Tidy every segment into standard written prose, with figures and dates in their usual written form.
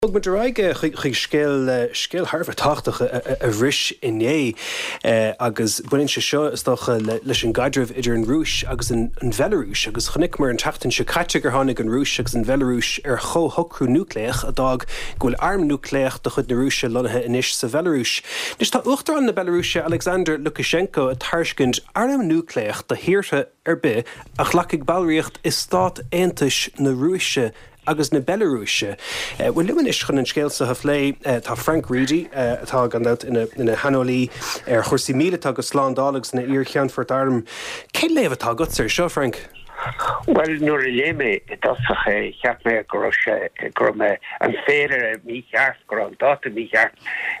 Ook met de rijke schil Harvard tachtach a rish iné agus buin se seo is doch leis an gadrih idir an Rúis agus an Belarús agus chonig mar an tachtain se cattegur hánig an Rúis agus an Belarús chóthocrú núcléach a dag ghfuil arm núcléach do chud na Rúise lonathe inis sa Belarús. Nis tá uachtar an na Belarúse Alexander Lukashenko a taircint arm núcléach de hiirthe be ach lacig bailríocht is stát éantais na Rúise agus na Belarúise. Bhfuil luman is chun an scéalsa a phlé tá Frank Reedy atá gandát ina Hanolí chuirsaí míle agus sláándálagus na Ír Cheanfort Arm. Cé léomhtá gotsir seo, Frank? Well, nuair a léime dasach cheap mé gur me an féidir mícheart gur an dáta mícheart.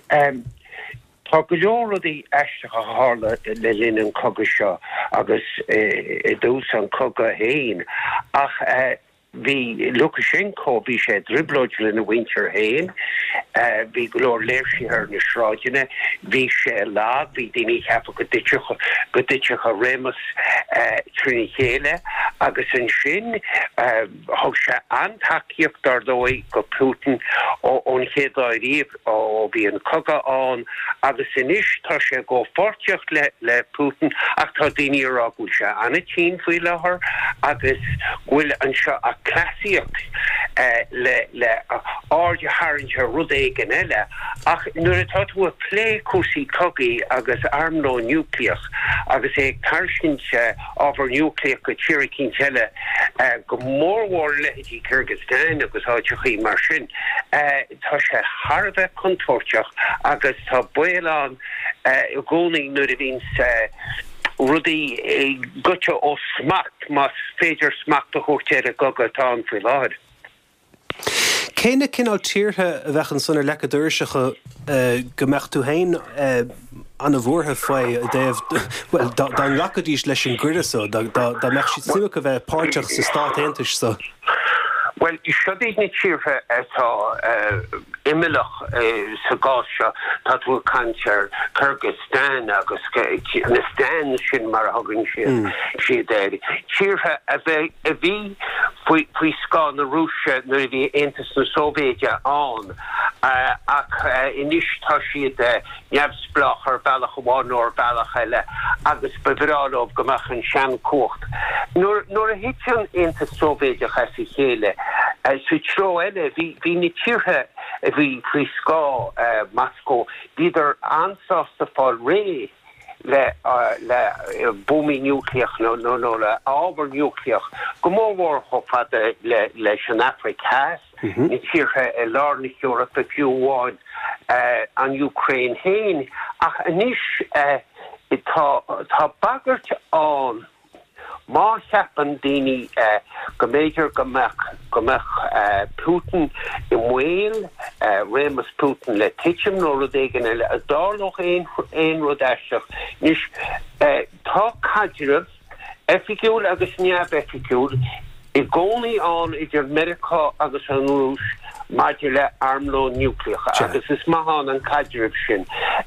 Tá go leor rudaí eisteach a hála le linn an cogadh seo agus dús an cogadh héin ach vi Lukashenko vi sé driblodul in a winter hain vi glor leirsi her na sráidine vi sé lá vi dini hefa go ditcha remus trini chéle agus an sin hog se antakiach dar dói go Putin on chédáiríh ó vi an cogadh an agus inis tá sé go fortiocht le Putin ach tá dini ragul se anna tín fui lehar agus gwil an se a classiach le áde harinse rudéigen eile ach nuair atá tú a plé cúsaí cogaí agus armló núcleach agus tarsinse ábhar núcleach go tíiricín eile go mórhór leití Kyrgyzstan agus áidechaí mar sin tá sé harbheith contorteach agus tá buán gcónaí nuair a bhín rudí gutse ó smacht mas féidir smacht a chóirtéir a gogatá an fí láir. Céine cinál tíortha a bheitchan sanna lecaduirseacha gomechtú hain an a bhórtha foioi a déobh well dá lacadís leis an gcuirsa dá meach siad suach a bheith páirteach sa stát aontais sa. Well, I siodid ni tíirtha atá imimeach sa gáise tá tú cantar Kyrgyzstan agus na Stan sin mar hagann siad éiri. Tíirtha a bhí faoi scá na Rúise nuair a bhí Aontas na Sóvéide an ach inis tá siad neamhsplach ar bailach amháin nóir bailach eile agus bhráilmh gomach an sean cuacht. Nuair a hiit an Aontas Sóvéide cheasa chéile so tro eile hí na tíirtha a bhí faoi scá Moscow bíidir ansásta fáil ré le bumi núcleach nó le ábhar núcleach go mórhór chofada leis an Africa ní tíirtha i lárnach Eorpa fiúháin an Ukraine hain ach anis tá bagart an má cheapan daoine go méidir gomach Putin I mhail rémas Putin le titim nó rudéigen eile a dárlach éon rud eisteach níos tá caidreamh efficiúil agus neamh efficiúil I gcónaí an idir America agus an Rúis maidir le armló núcleach agus is maithan an caidreamh sin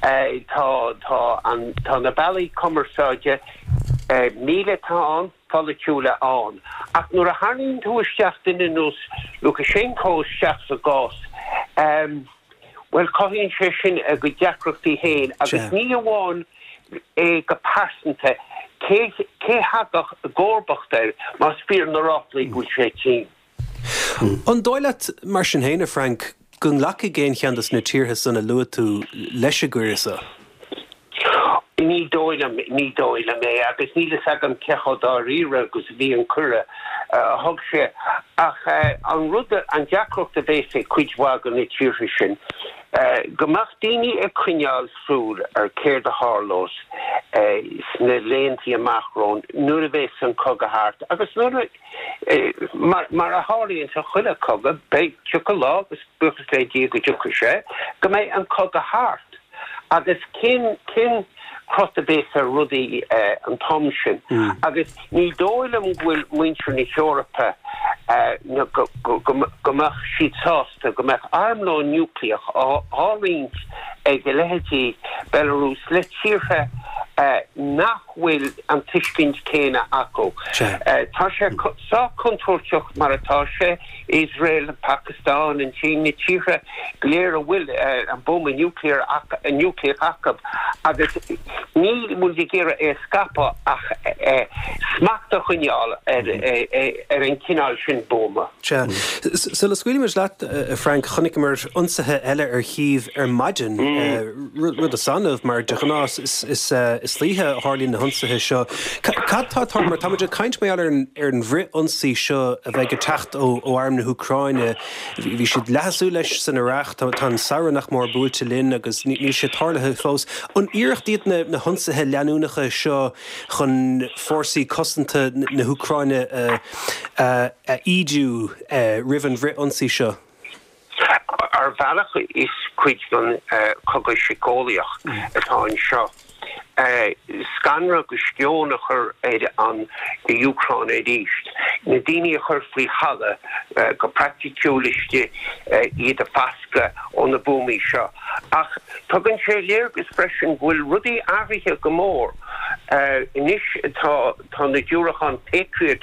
tá na bailí commerceáide míle tá an foliciúla an ach nuair a tharnaíonn tú isteach in nús Lukashenko isteach sa gás well coithíonn sé sin a go deacrachtaí héin agus ní amháin go pásanta cé hagach gcórbachtair má spír na ráplaí bhfuil sé tín. An dóileat mar sin héine Frank gon lacha géin cheandas na tíortha sanna luath tú leis a gcuirsa. Ní dóile mé agus níle agam cechodáíre agus bhí an cura thug sé ach an ruda an deacrocht a bhéh sé cuidhhagan na tíirtha sin gomach daoine a cuineáil súil ar céir de hálós sna léontaí amachrón nuair a bheith an cogadh thart agus nuair mar a háiríonn sa chuile cogadh beidh tucha lá agus buchas le dí go tucha sé go mbeidh an cogadh thart agus cin crosta bésa rudí an tomsin agus ní dóilem bhfuil muintir ní Eorpa gomach siad sásta gomach armló núcleach árínt ag go leití Belarús le tíortha nachhfuil an tiiscint céine acu. Tá sé sá controlteach mar atá sé Israel and Pakistan and China tíre léir a bhfuil an bom a nuclear acab agus ní mundi gera scapa ach smachta chuneal an cinál sin boma. So le scuile mar leat Frank chonig mar unsathe eile híomh maidin rud a sanmh mar de gnáás is slíthe hálín na hunsathe seo. Catá mar táidir caint mé ar an bhrí unsaí seo a bheith go techt ó arm na Ucraine, bhí siad leasú leis san ireacht tá saoirnach mór búilte linn agus ní sé tarlathe fós. An iarachtaíad na hunsathe leanúnacha seo chun fórsaí cosanta na Ucraine ídú rih an bhrí unsaí seo. Ar bhealach is cuid gan cogadh sicólaíoch atá an seo. Scanra go scionachar an Ucraine ríist. Na daoine chur faoi chala go practicúlaiste iad a fasca ó na búmaí seo. Ach tugann sé léir gus freisin bhfuil rudaí áirithe go mór. Inis tá na dúrachan Patriot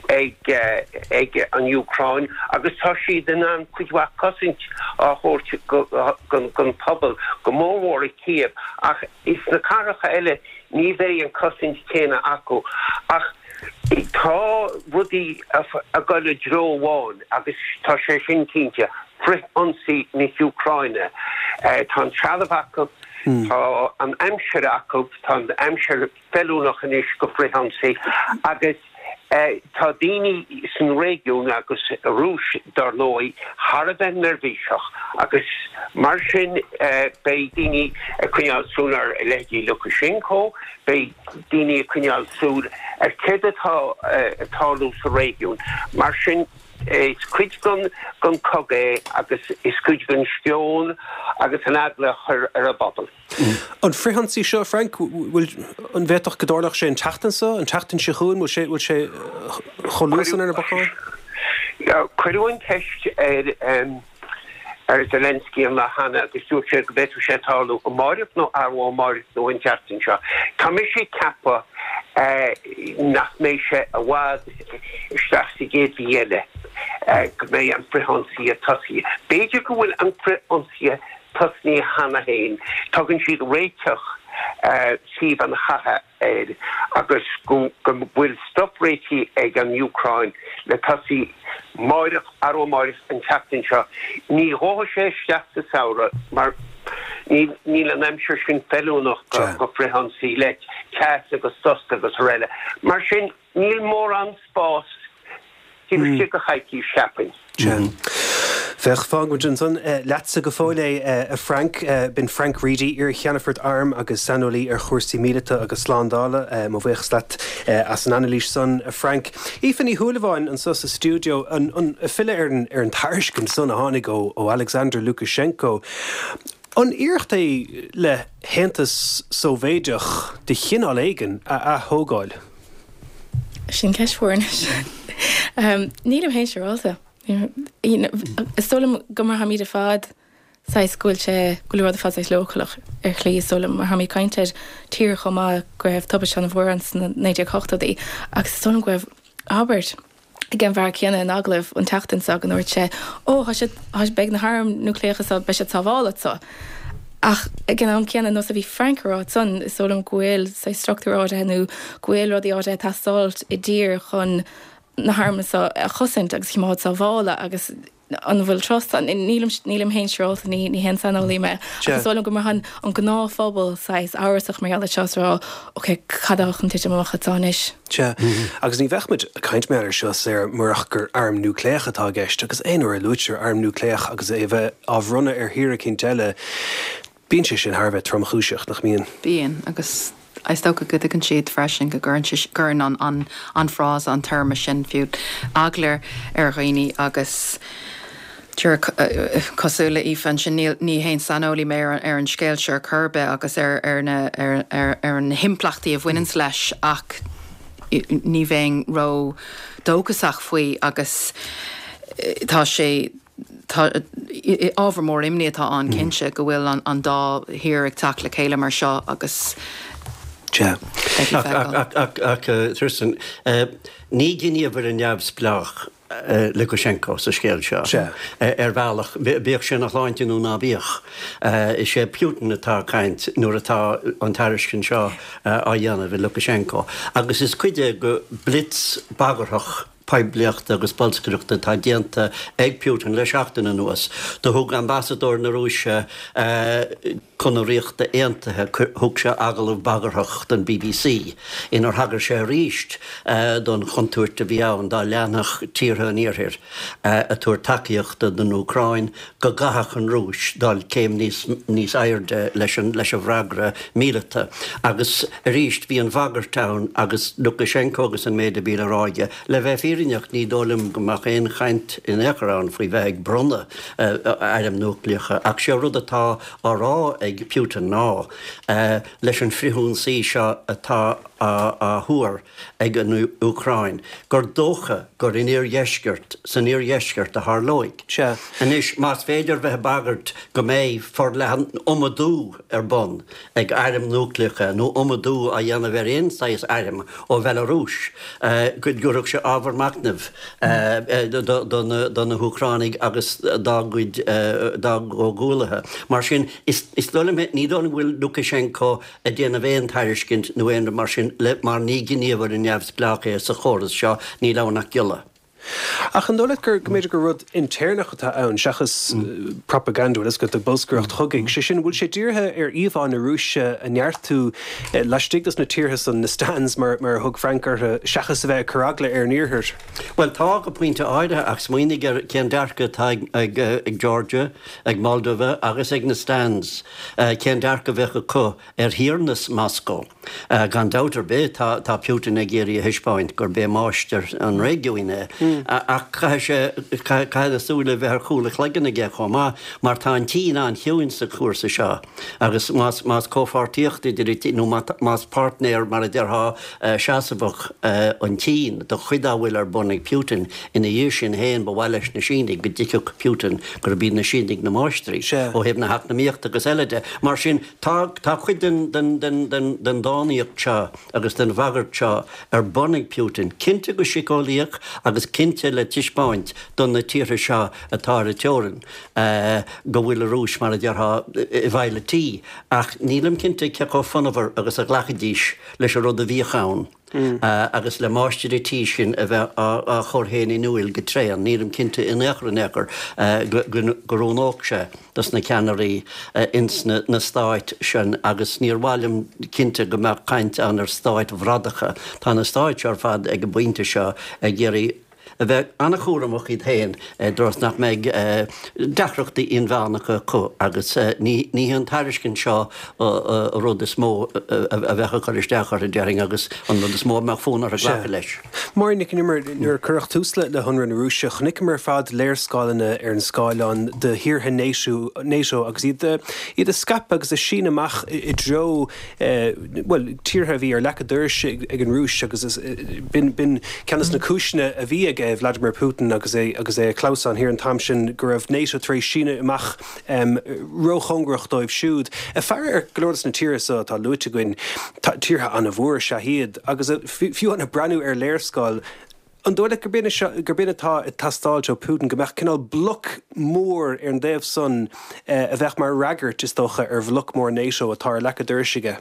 ag an Ucraine agus tá siad den an chuidhha cosint á chóirte gon pobl go mórmór i Kiev ach is na caracha eile ní bheith an cosint céine acu ach tá rudaí a goile dróháin agus tá sé sin cínte frith ansaí na Ucraine tá an trealamh acu tá an aimseir acu tá an aimseir felúnach inis go frith ansaí agus tá daoine san régiún agus rúis dar lói Harbheith nervhíseach agus mar sin bei daoine cuineál súl ar Lehi Lukashenko, bei daoine cuineál súl ar céad atá lú sa régiún. Mar sin is cuid gon cogé agus is cuid gon stión agus an agla ar a bobbal. An frihansaí seo Frank bhfuil an bhéadach godorlach sé an teachtansa an teachtan se chuún bhfuil sé cholúsan ar a bacáin? Cuireúin teist ar Zelensky an Lahana agus dúir sé go bheitú sé táú go máirih nó arhá máirih nó an teachtan seo. Tá mé sé cappa nach mé sé a bhád isteachsaí géad bhíile go mé an frihansaí a tosaí. Beidir go bhfuil an frihansaí tosní hana hain, tugann siad réiteach síb an chatha agus go bhfuil stopréití ag an Ucraine le tosaí máirich aró máirich an teachtain seo. Ní hótha sé steachta saora, mar níl an aimseir sin felúnach go frihansaí le ceas agus tosta agus réile. Mar sin níl mór an spás tíbh si go chaithí seapin. Fech fág Johnson letsa go fóile a Frank bin Frank Reedy ar Cheannafort Arm agus sanolí ar chóirsaí míleta agus sládála má bheiths leat as an analís son Frank. Ífan í thuúlaháin an sos a studio an fille ar an tairiscin son a tháinig ó Alexander Lukashenko. An iarcht é le hentas sóvéideach de chinál éigen a thógáil? Sin ceisfórne. Nílam héin seráilta. Stolam go mar ha míad a fad sa scoil sé goúir a fad éis localach ar chlí stolam mar ha mí caiinteir tír chum má goibh tuba an bhór an 1980 agus stolam goibh Albert gin bhar ceanna an aglah an teachtain sa an uirt sé has beag na harm nucléachas a be se táhála sa. Ach gin am ceanna nó a bhí Frankrá son stolam ghuiil sa structúráide henú ghuiil rodí áide tastáilt i ddír chun na harmas a chosint agus chimáid sa bhála agus an bhfuil trost an nílam héin seolta ní hen sanolí me. Agus solam go mar an gná fphobal sais áirsach mar eile seosrá cadach an tiite amach atáis. Agus ní bheithmid caint mé ar seos ar marach gur arm nucléach atá gceist agus éonar a lútear arm nucléach agus é bheith ábhrunna ar híra cinnteile bíonn sé sin Harbheith tromchúiseach nach míon. Bíon agus I sto go good an siad freisin go gurn an frás an terma sin fiúd aglir ar roiine agus cosúla ífan sin ní héin sanolí mé ar an scéilseir curbe agus ar an himplachtaí a bhhuiinn leis ach ní bhéin ro dógasach faoi agus tá sé ábhar mór imní atá an cinse go bhfuil an dá hir ag tala céile mar seo agus Tristan, ní gníomhar an neamhsplach Lukashenko sa scéil seo. Bhealach bíoh sin nach láintinú ná bíoch. Is sé Putin atá caint nuair atá an tairiscin seo á dhéanamh Lukashenko. Agus is cuide go blitz bagarthach pebliacht agus bolscruachta tá déanta ag Putin le seachtainna nuas. Tá thug ambassador na Rúise connoríochta éantathe thug sé agalah bagarthach den BBC. Inar hagar sé ríist don chontúirta bhí ann dá leannach tíortha an iarthir a túir takeíochta den Ucrain go gathach an Rúis dal céim níos airde leis a bhreagra míleta. Agus ríist bhí an Vagartown agus Lukashenko agus an méide bí aráide le bheith fírineach ní dólim gomach éon chaint in Éachrán faoi bheith brunna airm núcleacha ach sé rud atá árá ag Putin ná leis an frithún sí seo atá a thuair ag an Ucrain. Gur dócha gur in dhéisceart san dhéisceart a th loig. Anis más féidir bheith bagart go méid for le omadú bon ag airm núcleacha nó omadú a dhéanamh ar éonáis airm ó Belarús. Go gurach sé ábharmacnamh don na Ucránig agus dá ógúlathe. Mar sin is ní dóna bhfuil Lukashenko a déanamh éon tairiscint nó éon mar sin mar ní gníomhar in neamhsplach sa chóras seo ní lánach gialla. Ach an dóla gur méidir go rud internachatá ann seachas propagandú is go do boscrocht thugaigh sé sin bhfuil sé dtíortha ar íomháin na Rúise a neartú leistigtas na tíortha san na stands mar thug Frankar seachas a bheith caragla ar níorthir. Well tá go pointe áide ach smaoinnig cean dearcha ag Georgia, ag Moldova agus ag na stands cean dearcha bheitcha chu ar hiarnas Moscow. Gan dátar bé tá Putin ag géirí a hispáint gur bé máistear an régiúine. Ach caiad asúla bheith chuúla chleganna ggé chomá mar tá an tí an hiúinn sa cuasa seo agus más cóhartíochtta nó más partnéir mar a deartha seasamhach an tí do chuidáhfuil ar bunnig Putin ina dhé sin héin ba bhhaile na sínig go dticeach Putin gur bí na sínig na máistrí ó hebh na hat na míocht agus eileide. Mar sin tá chuid den dáíocht seo agus den bhagart seo ar bunnig Putin cinnte go sicáíoch agus cinnte le tiispáint don na tíre seo atá a teoran go bhfuil a rúis mar a deartha i bhaile tí ach nílam cinnte ceá fanmhar agus a ghlachadíis leis a rud a bhíchán. Agus le máisteir tí sin a bheith a chorhéin nuil go tréan, nílam cinnte in éachrannéchar gorónóach sé das na ceanirí ins na stáit sin agus níorhhailm cinnte go meach caint an ar stáit bhradacha. Tá na stáit ar fad ag go buinte seo ag géirí a bheith anna chóramach iad héin dros nach méid deachreachtaí inmheannacha chu agus ní an tairiscin seo rud is mó a bheitcha choiristeachar a dearing agus an rud is mó meach fónar a ghlacha leis. Mar nic nimmer nuair chuireach túsla le hunra na Rúise chunig mar fad léirscálanna ar an scáilán de hirtha néisio agus iad a scap agus a sin amach I dro tíortha bhí ar lechaduirs ag an Rúis agus bin ceannas na cúisina a bhí ag Vladimir Putin agus é Klaus an hir an tamsin go raibh NATO trééis sína amach rochongrach dóibh siúd. A fear ar glóras na tíra sa tá luite goin tíortha an a bhór se hiad agus fiú an a breanú ar léirscáil. An dóla gur bína tá tastáilte Putin go meach cinál bloc mór ar an déobh son a bheith mar ragart is dócha ar bhluc mór NATO atá lechaduirsigige.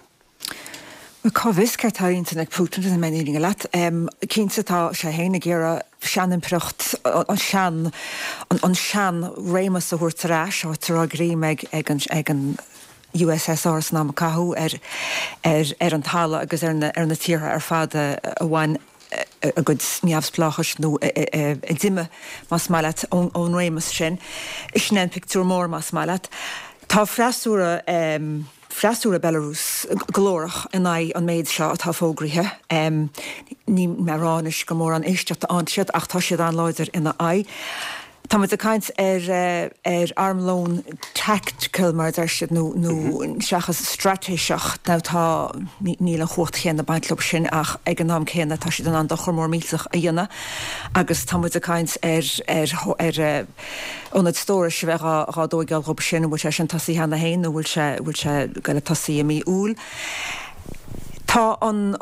Cáviscar ag Putin in mening leat. Cínsa tá sé héna géra seanan procht an sean rémas a thuirtarrás ó tar grím ag an USSR san am cathú ar an tála agus ar na tíortha ar fada a bhain a good neamhsplachas nó dimme más mailet ón rémas sin. Is sin picú mór más mailet. Tá freasúra Belarus glórach in an méid seo atá fógrithe. Ní marránis go mór an éisteach ansiad ach tá siad an leidir ina ai. Tá mu a caint ar armlón tactical mar d siad nó seachas stratéiseach ná tá níl an chucht chéan na baintlob sin ach ag an nám chéanna tá siad an dochar mór mílach a dhéanana agus tá mu a caint ar ónad stóir se bheith rádóigeil rob sin bhil sé sin tasí hena héin nó bhfuil se go le tasí a mí úl. Tá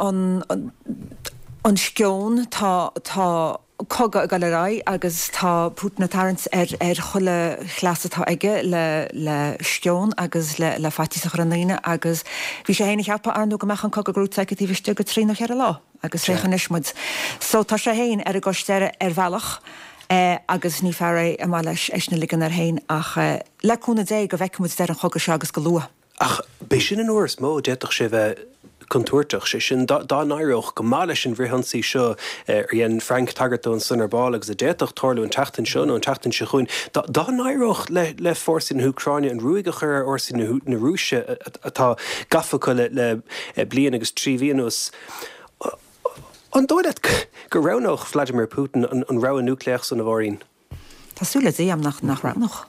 an scion tá coga a galrá agus tá Putin tarrant cholle chlasatá aige le scion agus le fatí a ranine agus bhí sé héna cheappa anú go mechan coga grútetíhiste go trí nach ar lá agus réchan ismud. So tá sé héin a gosteire bhealach agus ní fearré am leis eisna ligan ar héin ach leúna dé go bhheicmid de an choga se agus go lua. Ach bé sin an uair mó déach sé bheith contourteach sé sin dá náireach go má leis an bhrihansaí seo ar dhéon Frank Tagartón sunar ball agus a déach tarlú an tetain seo nó an tetain se chuin. Dá náireach le fórsin Ucráine an ruúige chur orsin na Rúise atá gafacha le blian agus tríhíanús. An dóiad go ranach Vladimir Putin an ra núcléach san na bhín. Tásúla dé am nach ranach.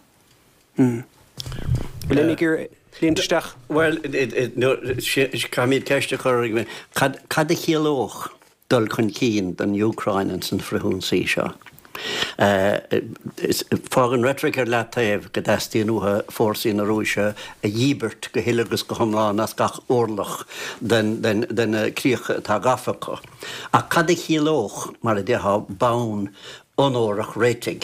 Bhfuil gur líonteach? Well, kamid ceiste chuir cad a chéalóch dul chun cín den Ucráine san frithún sí seo. Fágan rétric ar le taobh go deistíon uthe fórsaí na Rúise a dhíbert go hiilegus go thomláin as gach orlach den críocha tá gafacha. A cad a chéalóch mar a dthe bán onórach réitig.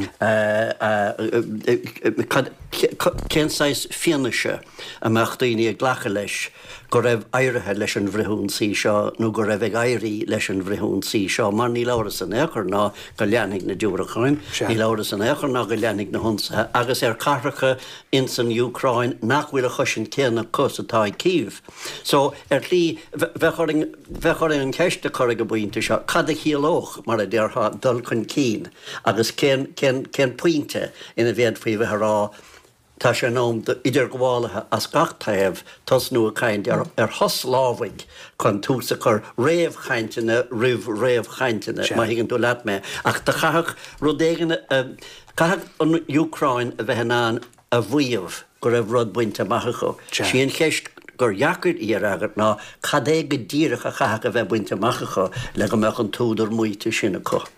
Cénsáis fianaise a meachtaoine ag ghlacha leis go raibh éirithe leis an bhrithún sí seo nó go raibh ag éirí leis an bhrithún sí seo mar ní leabhar san éair ná go leannig na dúrachain, ní leabhar san éair ná go leannig na hunsathe, agus ar carracha in san Ucráin nach bhfuil a chusin céanna cosatá Kyiv. So lí bheitchoir an ceiste chuir go buinte seo cad a chéalóch mar a dtíortha dul chun cín agus cén puinte ina bhéad faoi bheith rá tá sé nóm idir gháilethe as gach taobh tas nua caint ar thosláhaig chun túsa chur réamhchaintena réamhchaintena má higann tú leat mé. Ach tá chaach rudéigeanna caithag an Ucráin a bheithanán a bhuiamh go raibh rud buinte maicha. Síon cheist gur jacuid ar agat ná cad é go ddíireach a chaach a bheith buinte maicha le go meach an túidir muoite sinna chu.